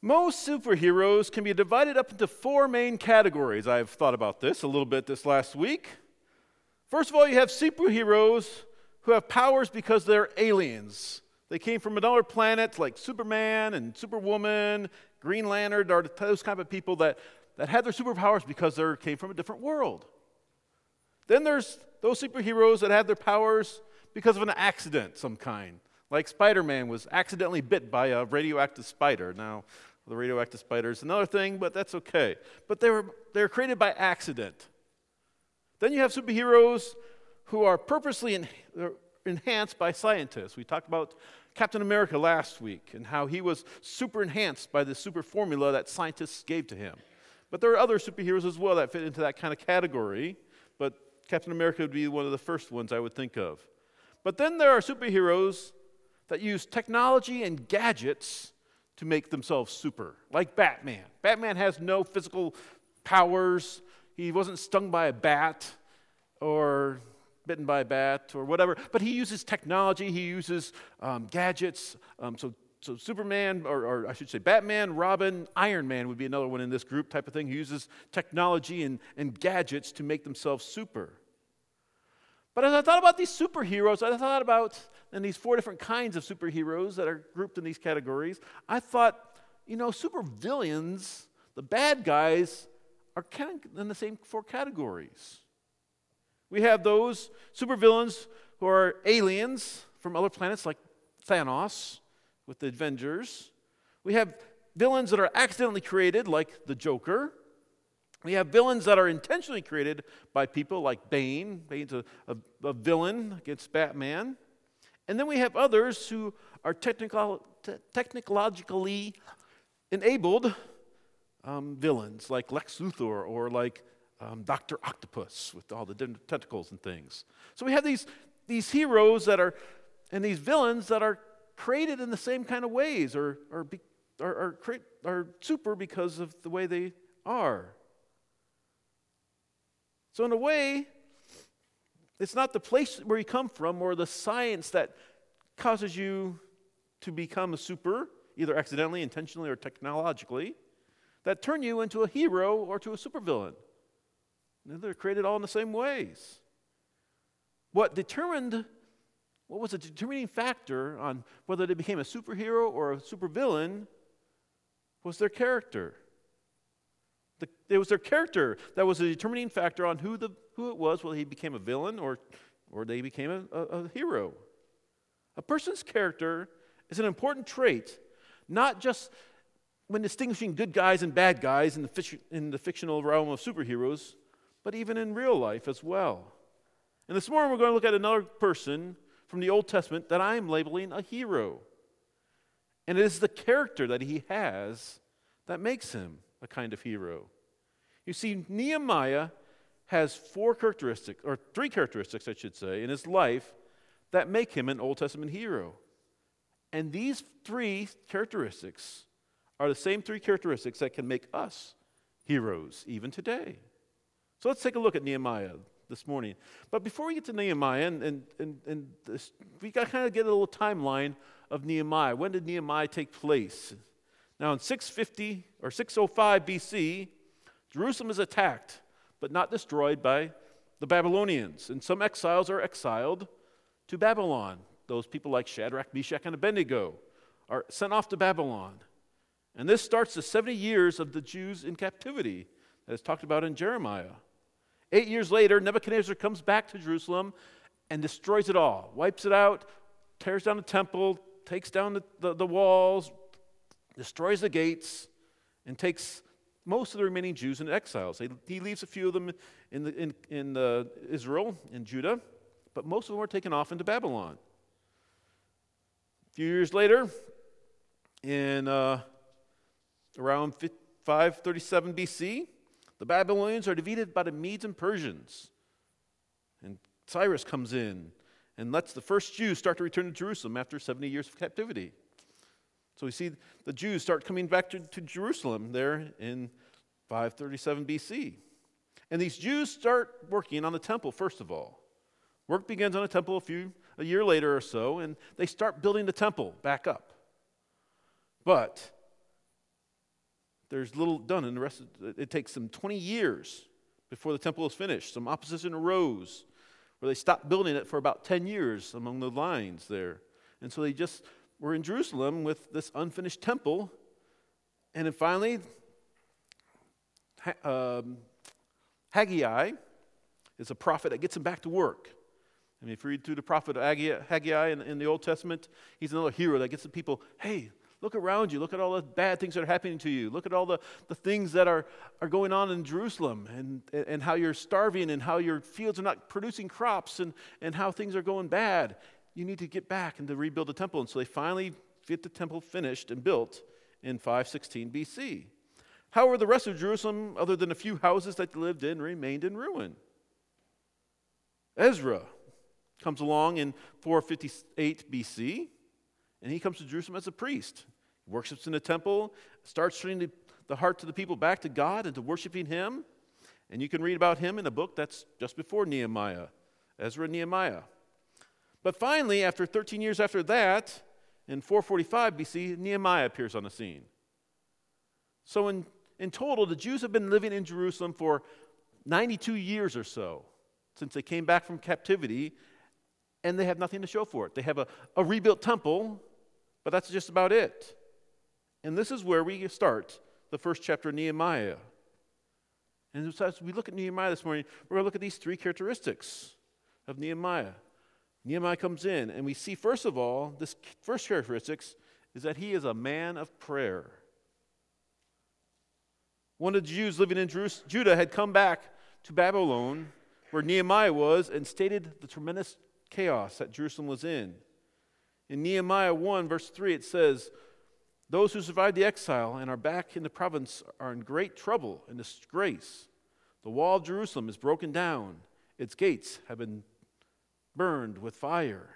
Most superheroes can be divided up into four main categories. I've thought about this a little bit this last week. First of all, you have superheroes who have powers because they're aliens. They came from another planet like Superman and Superwoman, Green Lantern, or those kind of people that had their superpowers because they came from a different world. Then there's those superheroes that have their powers because of an accident of some kind. Like Spider-Man was accidentally bit by a radioactive spider. Now, the radioactive spider is another thing, but that's okay. But they're created by accident. Then you have superheroes who are purposely enhanced by scientists. We talked about Captain America last week and how he was super enhanced by the super formula that scientists gave to him. But there are other superheroes as well that fit into that kind of category, but Captain America would be one of the first ones I would think of. But then there are superheroes that use technology and gadgets to make themselves super, like Batman. Batman has no physical powers. He wasn't stung by a bat or bitten by a bat or whatever, but he uses technology, he uses gadgets. So Superman, or I should say Batman, Robin, Iron Man would be another one in this group type of thing. He uses technology and gadgets to make themselves super. But as I thought about these superheroes, I thought about and these four different kinds of superheroes that are grouped in these categories. I thought, supervillains, the bad guys, are kind of in the same four categories. We have those supervillains who are aliens from other planets like Thanos with the Avengers. We have villains that are accidentally created like the Joker. We have villains that are intentionally created by people like Bane. Bane's a villain against Batman. And then we have others who are technologically enabled villains like Lex Luthor or like Dr. Octopus with all the different tentacles and things. So we have these heroes and these villains that are created in the same kind of ways or are super because of the way they are. So in a way, it's not the place where you come from or the science that causes you to become a super, either accidentally, intentionally, or technologically, that turn you into a hero or to a supervillain. They're created all in the same ways. What was the determining factor on whether they became a superhero or a supervillain was their character. It was their character that was the determining factor on who it was, whether he became a villain or they became a hero. A person's character is an important trait, not just when distinguishing good guys and bad guys in the fictional realm of superheroes, but even in real life as well. And this morning we're going to look at another person from the Old Testament that I'm labeling a hero. And it is the character that he has that makes him a kind of hero. You see, Nehemiah has three characteristics, I should say, in his life that make him an Old Testament hero. And these three characteristics are the same three characteristics that can make us heroes even today. So let's take a look at Nehemiah this morning. But before we get to Nehemiah, and this, we got to kind of get a little timeline of Nehemiah. When did Nehemiah take place? Now in 650 or 605 BC, Jerusalem is attacked, but not destroyed by the Babylonians. And some exiles are exiled to Babylon. Those people like Shadrach, Meshach, and Abednego are sent off to Babylon. And this starts the 70 years of the Jews in captivity, as talked about in Jeremiah. 8 years later, Nebuchadnezzar comes back to Jerusalem and destroys it all, wipes it out, tears down the temple, takes down the walls, destroys the gates, and takes most of the remaining Jews into exiles. He leaves a few of them in Israel, in Judah, but most of them were taken off into Babylon. A few years later, in around 537 BC, the Babylonians are defeated by the Medes and Persians. And Cyrus comes in and lets the first Jews start to return to Jerusalem after 70 years of captivity. So we see the Jews start coming back to Jerusalem there in 537 BC. And these Jews start working on the temple, first of all. Work begins on the temple a year later or so, and they start building the temple back up. But there's little done, and it takes them 20 years before the temple is finished. Some opposition arose where they stopped building it for about 10 years among the lines there. And so they just were in Jerusalem with this unfinished temple. And then finally, Haggai is a prophet that gets them back to work. I mean, if you read through the prophet Haggai in the Old Testament, he's another hero that gets the people, hey, look around you. Look at all the bad things that are happening to you. Look at all the things that are going on in Jerusalem and how you're starving and how your fields are not producing crops and how things are going bad. You need to get back and to rebuild the temple. And so they finally get the temple finished and built in 516 BC. However, the rest of Jerusalem, other than a few houses that they lived in, remained in ruin. Ezra comes along in 458 BC, and he comes to Jerusalem as a priest. He worships in the temple, starts turning the heart of the people back to God and to worshiping him. And you can read about him in a book that's just before Nehemiah, Ezra and Nehemiah. But finally, after 13 years after that, in 445 BC, Nehemiah appears on the scene. So in total, the Jews have been living in Jerusalem for 92 years or so, since they came back from captivity, and they have nothing to show for it. They have a rebuilt temple, but that's just about it. And this is where we start the first chapter of Nehemiah. And so as we look at Nehemiah this morning, we're going to look at these three characteristics of Nehemiah. Nehemiah comes in, and we see, first of all, this first characteristics is that he is a man of prayer. One of the Jews living in Judah had come back to Babylon, where Nehemiah was, and stated the tremendous chaos that Jerusalem was in. In Nehemiah 1, verse 3, it says, "Those who survived the exile and are back in the province are in great trouble and disgrace. The wall of Jerusalem is broken down. Its gates have been burned with fire."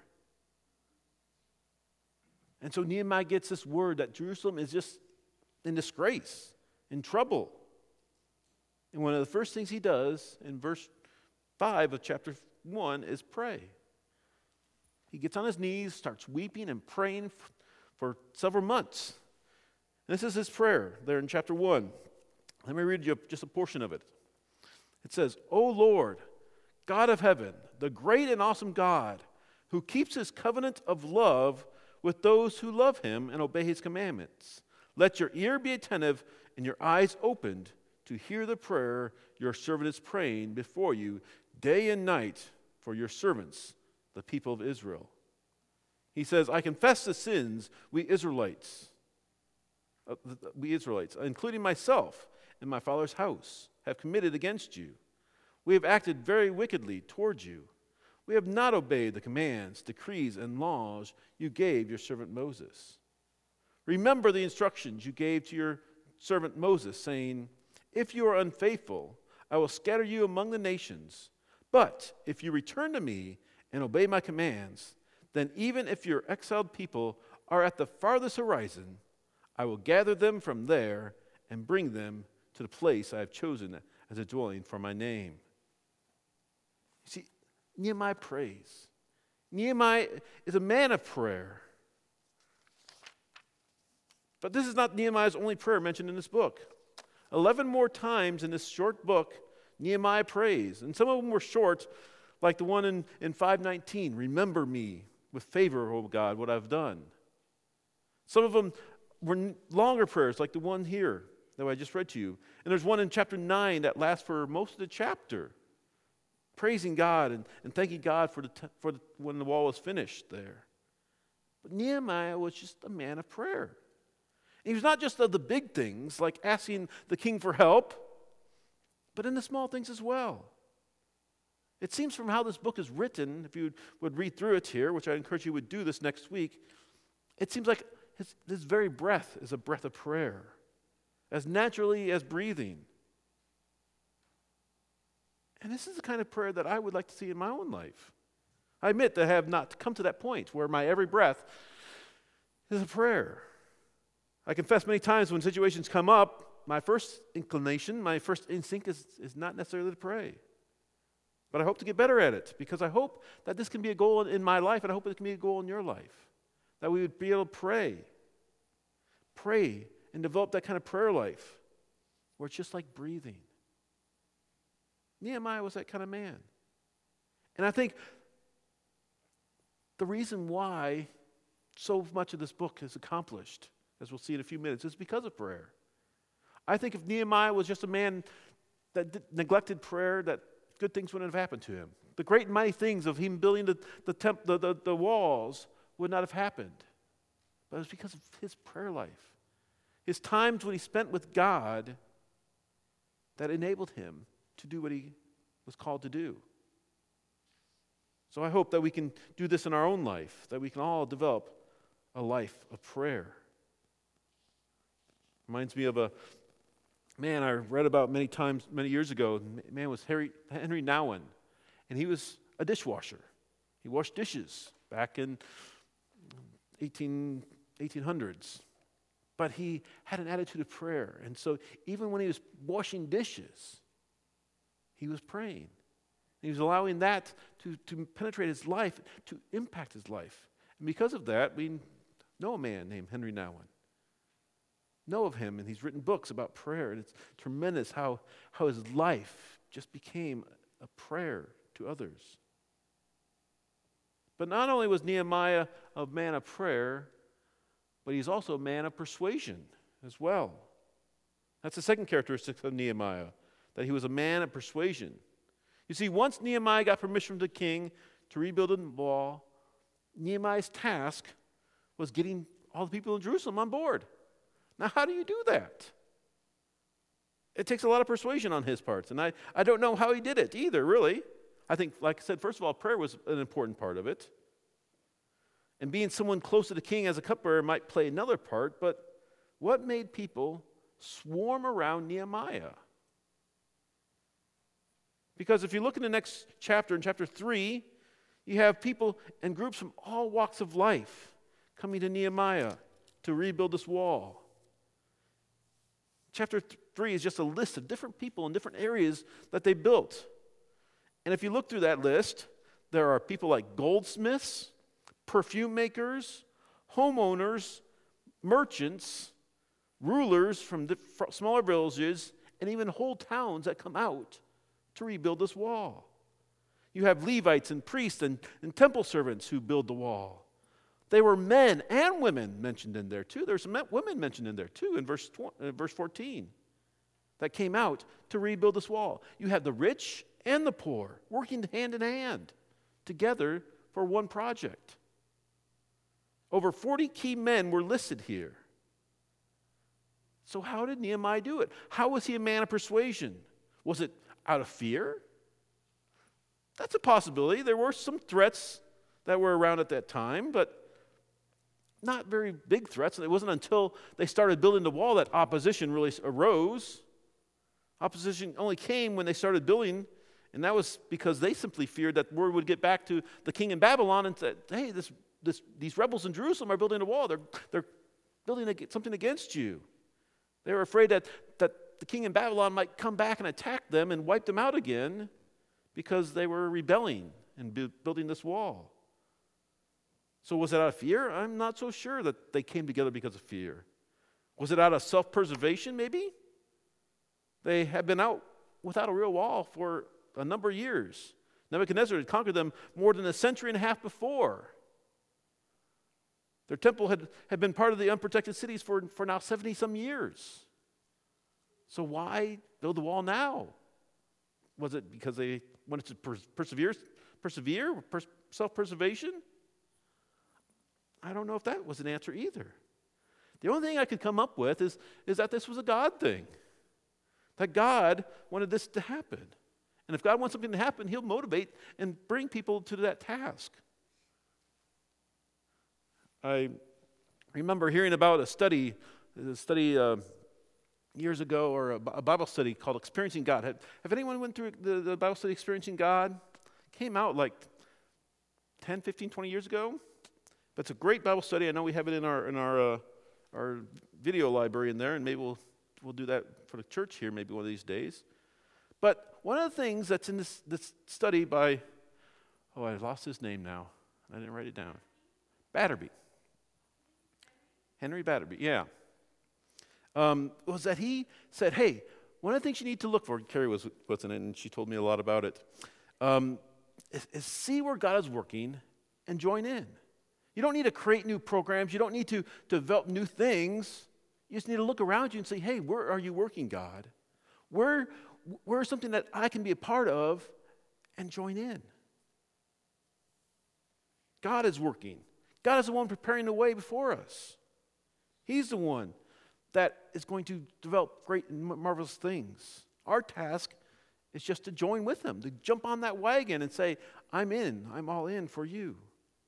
And so Nehemiah gets this word that Jerusalem is just in disgrace, in trouble. And one of the first things he does in verse 5 of chapter 1 is pray. He gets on his knees, starts weeping and praying for several months. This is his prayer there in chapter 1. Let me read you just a portion of it. It says, "O Lord, God of heaven, the great and awesome God, who keeps his covenant of love with those who love him and obey his commandments, let your ear be attentive and your eyes opened to hear the prayer your servant is praying before you day and night for your servants, the people of Israel." He says, "I confess the sins we Israelites, including myself and my father's house, have committed against you. We have acted very wickedly towards you. We have not obeyed the commands, decrees, and laws you gave your servant Moses. Remember the instructions you gave to your servant Moses, saying, 'If you are unfaithful, I will scatter you among the nations. But if you return to me and obey my commands, then even if your exiled people are at the farthest horizon, I will gather them from there and bring them to the place I have chosen as a dwelling for my name.'" You see, Nehemiah prays. Nehemiah is a man of prayer. But this is not Nehemiah's only prayer mentioned in this book. 11 more times in this short book, Nehemiah prays. And some of them were short, like the one in 5:19, "Remember me with favor, O God, what I've done." Some of them were longer prayers, like the one here that I just read to you. And there's one in chapter 9 that lasts for most of the chapter, praising God and thanking God for when the wall was finished there. But Nehemiah was just a man of prayer. He was not just of the big things, like asking the king for help, but in the small things as well. It seems from how this book is written, if you would read through it here, which I encourage you would do this next week, it seems like his very breath is a breath of prayer, as naturally as breathing. And this is the kind of prayer that I would like to see in my own life. I admit that I have not come to that point where my every breath is a prayer. I confess many times when situations come up, my first inclination, my first instinct is not necessarily to pray. But I hope to get better at it, because I hope that this can be a goal in my life, and I hope it can be a goal in your life, that we would be able to pray and develop that kind of prayer life. where it's just like breathing. Nehemiah was that kind of man. And I think the reason why so much of this book is accomplished, as we'll see in a few minutes, is because of prayer. I think if Nehemiah was just a man that neglected prayer, that good things wouldn't have happened to him. The great and mighty things of him building the walls would not have happened. But it was because of his prayer life. His times when he spent with God that enabled him to do what he was called to do. So I hope that we can do this in our own life, that we can all develop a life of prayer. Reminds me of a man I read about many times, many years ago. The man was Henry Nouwen, and he was a dishwasher. He washed dishes back in 1800s. But he had an attitude of prayer. And so even when he was washing dishes, he was praying. He was allowing that to penetrate his life, to impact his life. And because of that, we know a man named Henry Nouwen. Know of him, and he's written books about prayer. And it's tremendous how his life just became a prayer to others. But not only was Nehemiah a man of prayer, but he's also a man of persuasion as well. That's the second characteristic of Nehemiah, that he was a man of persuasion. You see, once Nehemiah got permission from the king to rebuild the wall, Nehemiah's task was getting all the people in Jerusalem on board. Now, how do you do that? It takes a lot of persuasion on his part, and I don't know how he did it either, really. I think, like I said, first of all, prayer was an important part of it. And being someone close to the king as a cupbearer might play another part, but what made people swarm around Nehemiah? Because if you look in the next chapter, in chapter 3, you have people and groups from all walks of life coming to Nehemiah to rebuild this wall. Chapter 3 is just a list of different people in different areas that they built. And if you look through that list, there are people like goldsmiths, perfume makers, homeowners, merchants, rulers from smaller villages, and even whole towns that come out to rebuild this wall. You have Levites and priests and temple servants who build the wall. They were men and women mentioned in there too. There's some women mentioned in there too in verse 14 that came out to rebuild this wall. You have the rich and the poor working hand in hand together for one project. Over 40 key men were listed here. So how did Nehemiah do it? How was he a man of persuasion? Was it out of fear? That's a possibility. There were some threats that were around at that time, but not very big threats. And it wasn't until they started building the wall that opposition really arose. Opposition only came when they started building, and that was because they simply feared that word would get back to the king in Babylon and said, hey, these rebels in Jerusalem are building a wall. They're building something against you. They were afraid that the king in Babylon might come back and attack them and wipe them out again because they were rebelling and building this wall. So was it out of fear? I'm not so sure that they came together because of fear. Was it out of self-preservation, maybe? They had been out without a real wall for a number of years. Nebuchadnezzar had conquered them more than a century and a half before. Their temple had been part of the unprotected cities for now 70-some years. So why build the wall now? Was it because they wanted to persevere, self-preservation? I don't know if that was an answer either. The only thing I could come up with is that this was a God thing. That God wanted this to happen. And if God wants something to happen, he'll motivate and bring people to that task. I remember hearing about a study years ago, or a Bible study called Experiencing God. Have anyone went through the Bible study Experiencing God? It came out like 10, 15, 20 years ago. But it's a great Bible study. I know we have it in our video library in there, and maybe we'll do that for the church here maybe one of these days. But one of the things that's in this study by, I lost his name now. I didn't write it down. Batterby. Henry Batterby, yeah. Was that he said, hey, one of the things you need to look for, Carrie was in it, and she told me a lot about it, is see where God is working and join in. You don't need to create new programs. You don't need to develop new things. You just need to look around you and say, hey, where are you working, God? Where is something that I can be a part of and join in? God is working. God is the one preparing the way before us. He's the one that is going to develop great and marvelous things. Our task is just to join with him, to jump on that wagon and say, I'm in. I'm all in for you.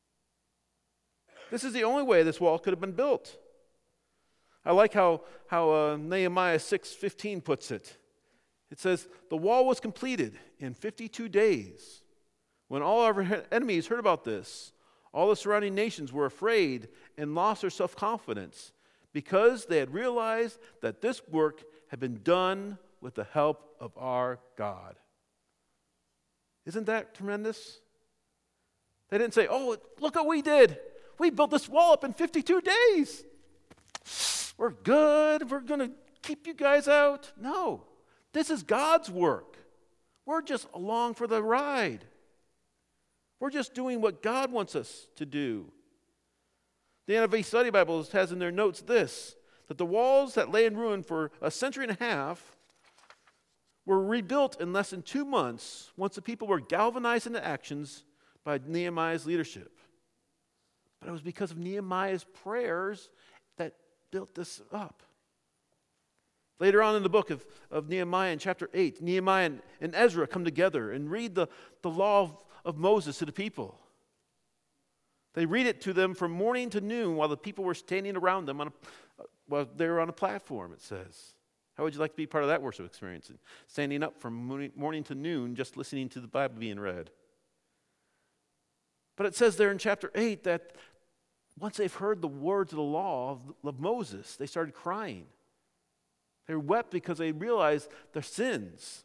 This is the only way this wall could have been built. I like how Nehemiah 6:15 puts it. It says, the wall was completed in 52 days. When all our enemies heard about this, all the surrounding nations were afraid and lost their self-confidence because they had realized that this work had been done with the help of our God. Isn't that tremendous? They didn't say, oh, look what we did. We built this wall up in 52 days. We're good. We're going to keep you guys out. No, this is God's work. We're just along for the ride. We're just doing what God wants us to do. The NIV Study Bible has in their notes this, that the walls that lay in ruin for a century and a half were rebuilt in less than 2 months once the people were galvanized into actions by Nehemiah's leadership. But it was because of Nehemiah's prayers that built this up. Later on in the book of Nehemiah in chapter 8, Nehemiah and Ezra come together and read the law of Moses to the people. They read it to them from morning to noon while the people were standing around them while they were on a platform, it says. How would you like to be part of that worship experience? Standing up from morning to noon just listening to the Bible being read. But it says there in chapter 8 that once they've heard the words of the law of Moses, they started crying. They wept because they realized their sins.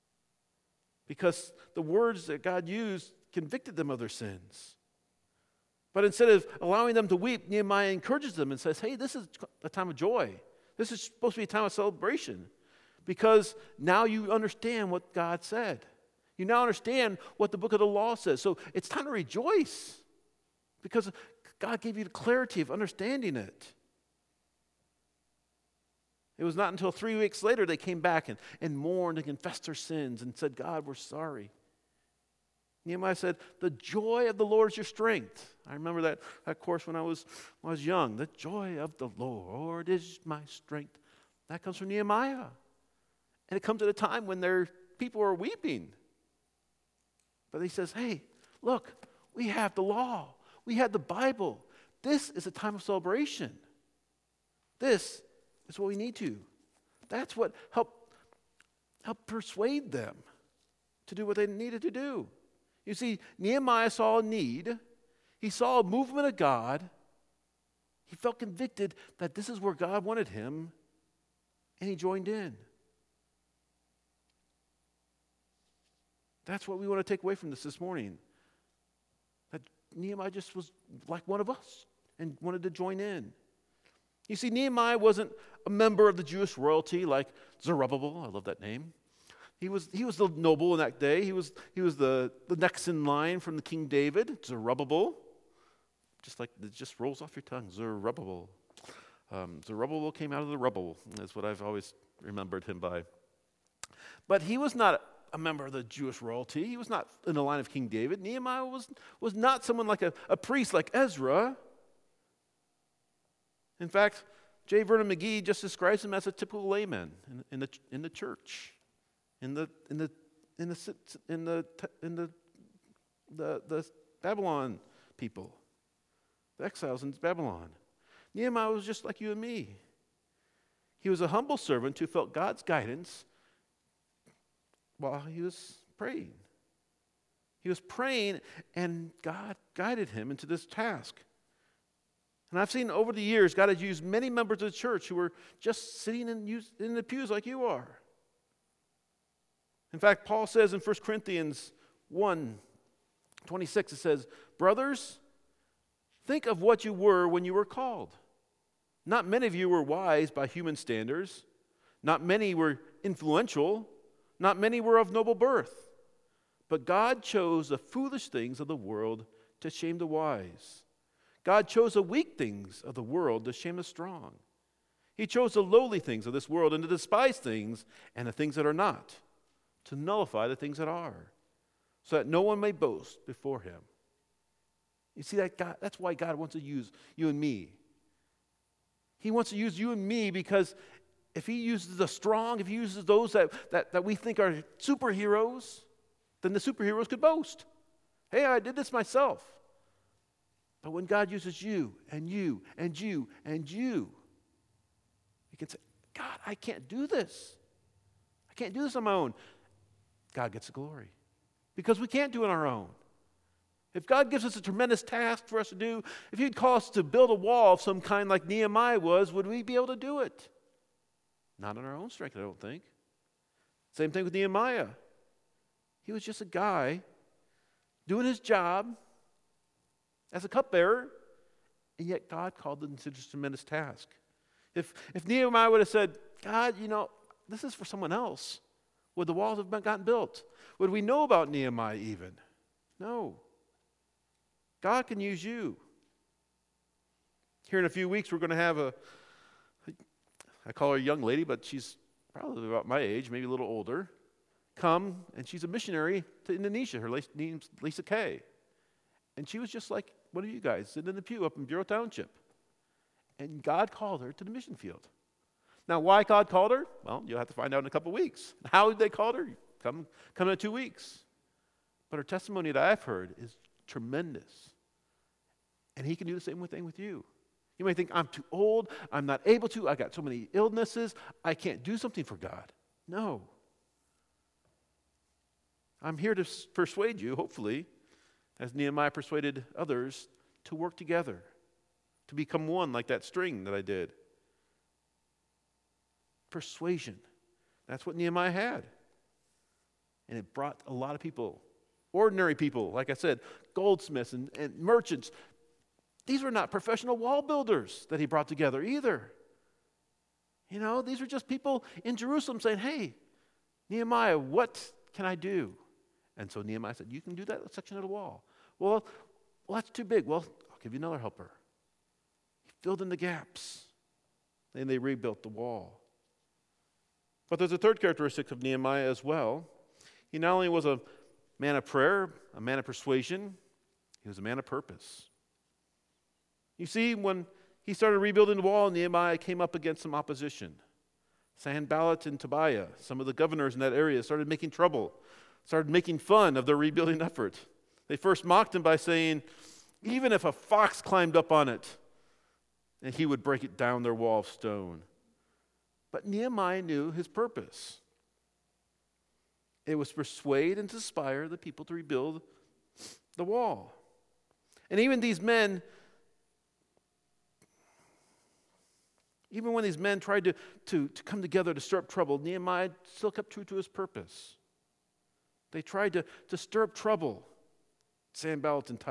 Because the words that God used convicted them of their sins. But instead of allowing them to weep, Nehemiah encourages them and says, hey, this is a time of joy. This is supposed to be a time of celebration. Because now you understand what God said. You now understand what the book of the law says. So it's time to rejoice. Because God gave you the clarity of understanding it. It was not until 3 weeks later they came back and mourned and confessed their sins and said, God, we're sorry. Nehemiah said, the joy of the Lord is your strength. I remember that course when I was young. The joy of the Lord is my strength. That comes from Nehemiah. And it comes at a time when their people are weeping. But he says, hey, look, we have the law. We have the Bible. This is a time of celebration. This is what we need to. That's what helped persuade them to do what they needed to do. You see, Nehemiah saw a need. He saw a movement of God. He felt convicted that this is where God wanted him, and he joined in. That's what we want to take away from this morning. That Nehemiah just was like one of us and wanted to join in. You see, Nehemiah wasn't a member of the Jewish royalty like Zerubbabel. I love that name. He was the noble in that day. He was the next in line from the King David, Zerubbabel. Just like it just rolls off your tongue, Zerubbabel. Zerubbabel came out of the rubble. That's what I've always remembered him by. But he was not a member of the Jewish royalty. He was not in the line of King David. Nehemiah was not someone like a priest like Ezra. In fact, J. Vernon McGee just describes him as a typical layman in the church, in the Babylon people, the exiles in Babylon. Nehemiah was just like you and me. He was a humble servant who felt God's guidance while he was praying. He was praying, and God guided him into this task. And I've seen over the years, God has used many members of the church who were just sitting in the pews like you are. In fact, Paul says in 1 Corinthians 1:26, it says, brothers, think of what you were when you were called. Not many of you were wise by human standards. Not many were influential. Not many were of noble birth. But God chose the foolish things of the world to shame the wise. God chose the weak things of the world to shame the strong. He chose the lowly things of this world and the despised things and the things that are not, to nullify the things that are, so that no one may boast before him. You see that God, that's why God wants to use you and me. He wants to use you and me because if he uses the strong, if he uses those that we think are superheroes, then the superheroes could boast. Hey, I did this myself. But when God uses you and you and you and you, you can say, God, I can't do this. I can't do this on my own. God gets the glory because we can't do it on our own. If God gives us a tremendous task for us to do, if he'd call us to build a wall of some kind like Nehemiah was, would we be able to do it? Not on our own strength, I don't think. Same thing with Nehemiah. He was just a guy doing his job as a cupbearer, and yet God called him to this tremendous task. If Nehemiah would have said, God, this is for someone else, would the walls have gotten built? Would we know about Nehemiah even? No. God can use you. Here in a few weeks, we're going to have I call her a young lady, but she's probably about my age, maybe a little older, come, and she's a missionary to Indonesia. Her name's Lisa Kay. And she was just like one of you guys, sitting in the pew up in Bureau Township. And God called her to the mission field. Now, why God called her? Well, you'll have to find out in a couple weeks. How did they call her? Come in 2 weeks. But her testimony that I've heard is tremendous. And he can do the same thing with you. You may think, I'm too old, I'm not able to, I got so many illnesses, I can't do something for God. No. I'm here to persuade you, hopefully, as Nehemiah persuaded others, to work together, to become one like that string that I did. Persuasion. That's what Nehemiah had. And it brought a lot of people, ordinary people, like I said, goldsmiths and merchants. These were not professional wall builders that he brought together either. These were just people in Jerusalem saying, hey, Nehemiah, what can I do? And so Nehemiah said, you can do that section of the wall. Well, that's too big. Well, I'll give you another helper. He filled in the gaps. Then they rebuilt the wall. But there's a third characteristic of Nehemiah as well. He not only was a man of prayer, a man of persuasion, he was a man of purpose. You see, when he started rebuilding the wall, Nehemiah came up against some opposition. Sanballat and Tobiah, some of the governors in that area, started making trouble, started making fun of their rebuilding effort. They first mocked him by saying, even if a fox climbed up on it, and he would break it down their wall of stone. But Nehemiah knew his purpose. It was to persuade and to inspire the people to rebuild the wall. And even when these men tried to come together to stir up trouble, Nehemiah still kept true to his purpose. They tried to stir up trouble. Sanballat and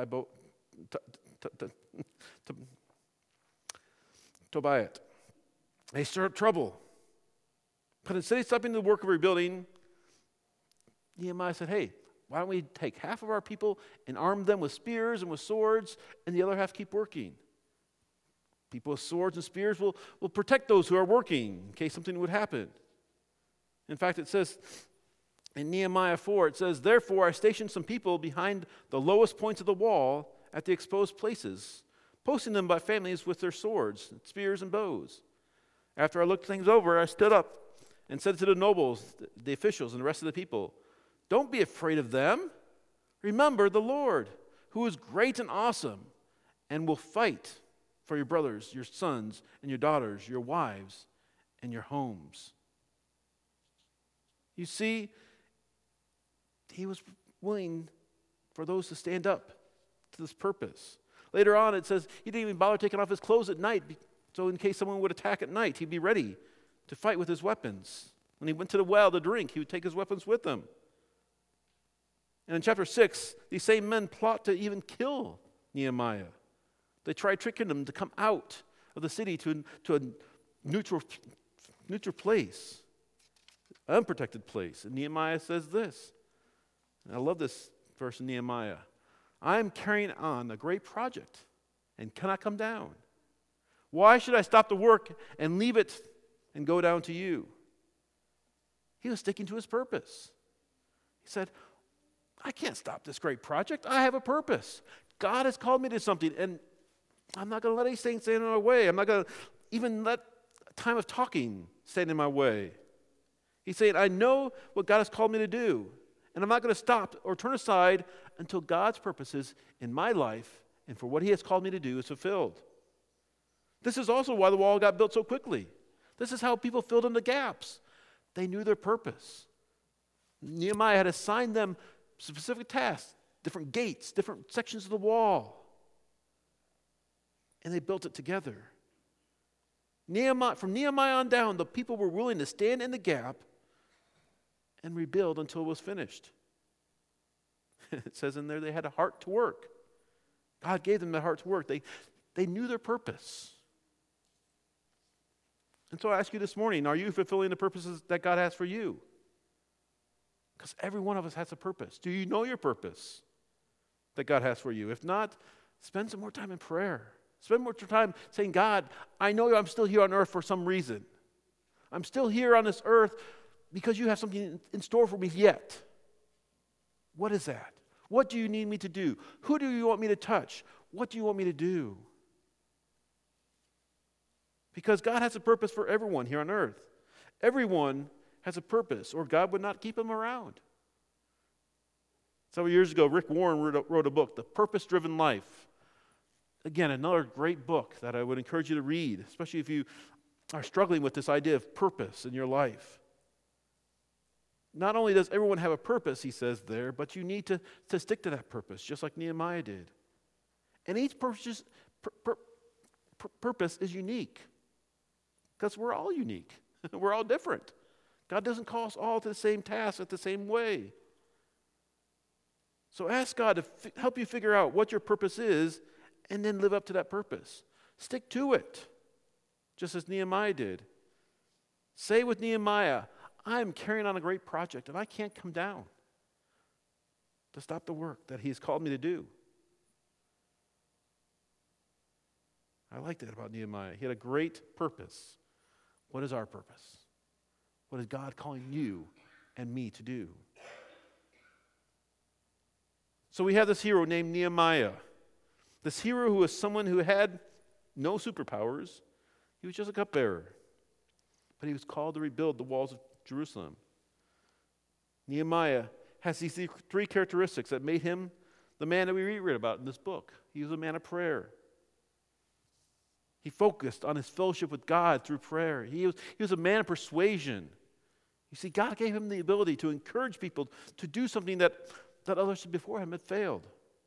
Tobiah. They stirred up trouble. But instead of stopping the work of rebuilding, Nehemiah said, hey, why don't we take half of our people and arm them with spears and with swords, and the other half keep working? People with swords and spears will protect those who are working in case something would happen. In fact, it says in Nehemiah 4, it says, therefore I stationed some people behind the lowest points of the wall at the exposed places, posting them by families with their swords, spears, and bows. After I looked things over, I stood up and said to the nobles, the officials, and the rest of the people, don't be afraid of them. Remember the Lord, who is great and awesome, and will fight for your brothers, your sons, and your daughters, your wives, and your homes. You see, he was willing for those to stand up to this purpose. Later on, it says he didn't even bother taking off his clothes at night, so in case someone would attack at night, he'd be ready to fight with his weapons. When he went to the well to drink, he would take his weapons with him. And in chapter 6, these same men plot to even kill Nehemiah. They try tricking him to come out of the city to a neutral place. unprotected place. And Nehemiah says this, and I love this verse in Nehemiah. I am carrying on a great project and cannot come down. Why should I stop the work and leave it and go down to you? He was sticking to his purpose. He said, I can't stop this great project. I have a purpose. God has called me to something, and I'm not going to let anything stand in my way. I'm not going to even let time of talking stand in my way. He's saying, I know what God has called me to do, and I'm not going to stop or turn aside until God's purposes in my life and for what he has called me to do is fulfilled. This is also why the wall got built so quickly. This is how people filled in the gaps. They knew their purpose. Nehemiah had assigned them specific tasks, different gates, different sections of the wall. And they built it together. From Nehemiah on down, the people were willing to stand in the gap and rebuild until it was finished. It says in there they had a heart to work. God gave them the heart to work. They knew their purpose. And so I ask you this morning, are you fulfilling the purposes that God has for you? Because every one of us has a purpose. Do you know your purpose that God has for you? If not, spend some more time in prayer. Spend more time saying, God, I know I'm still here on earth for some reason. I'm still here on this earth because you have something in store for me yet. What is that? What do you need me to do? Who do you want me to touch? What do you want me to do? Because God has a purpose for everyone here on earth. Everyone has a purpose, or God would not keep them around. Several years ago, Rick Warren wrote a book, The Purpose-Driven Life. Again, another great book that I would encourage you to read, especially if you are struggling with this idea of purpose in your life. Not only does everyone have a purpose, he says there, but you need to stick to that purpose, just like Nehemiah did. And each purpose is unique, because we're all unique. We're all different. God doesn't call us all to the same task at the same way. So ask God to help you figure out what your purpose is and then live up to that purpose. Stick to it, just as Nehemiah did. Say with Nehemiah, I'm carrying on a great project and I can't come down to stop the work that he's called me to do. I like that about Nehemiah. He had a great purpose. What is our purpose? What is God calling you and me to do? So we have this hero named Nehemiah. This hero who was someone who had no superpowers. He was just a cupbearer. But he was called to rebuild the walls of Jerusalem. Nehemiah has these three characteristics that made him the man that we read about in this book. He was a man of prayer. He focused on his fellowship with God through prayer. He was a man of persuasion. You see, God gave him the ability to encourage people to do something that others before him had failed.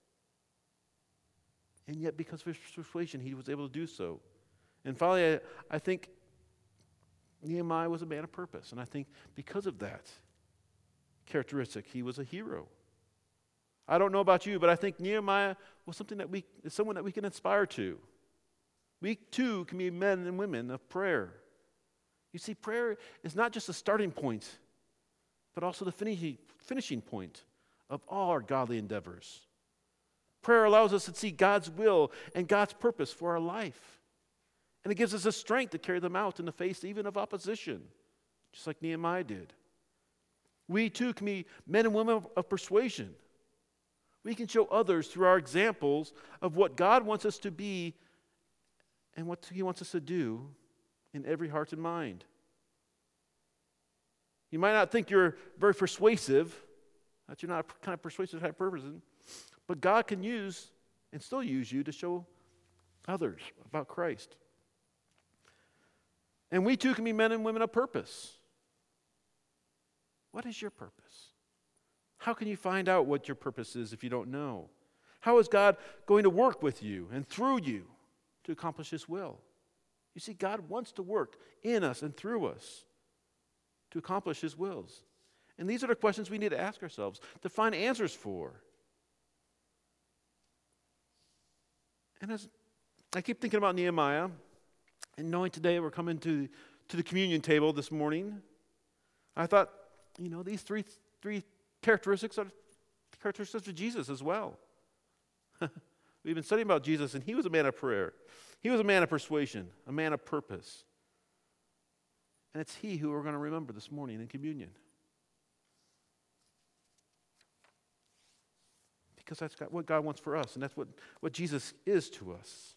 And yet, because of his persuasion, he was able to do so. And finally, I think Nehemiah was a man of purpose. And I think because of that characteristic, he was a hero. I don't know about you, but I think Nehemiah was someone that we can aspire to. We too can be men and women of prayer. You see, prayer is not just a starting point, but also the finishing point of all our godly endeavors. Prayer allows us to see God's will and God's purpose for our life. And it gives us the strength to carry them out in the face even of opposition, just like Nehemiah did. We too can be men and women of persuasion. We can show others through our examples of what God wants us to be and what he wants us to do in every heart and mind. You might not think you're very persuasive, that you're not a kind of persuasive type person, but God can use and still use you to show others about Christ. And we too can be men and women of purpose. What is your purpose? How can you find out what your purpose is if you don't know? How is God going to work with you and through you to accomplish his will? You see, God wants to work in us and through us to accomplish his wills. And these are the questions we need to ask ourselves, to find answers for. And as I keep thinking about Nehemiah, and knowing today we're coming to the communion table this morning, I thought, these three characteristics are characteristics of Jesus as well. We've been studying about Jesus, and he was a man of prayer. He was a man of persuasion, a man of purpose. And it's he who we're going to remember this morning in communion. Because that's what God wants for us, and that's what Jesus is to us.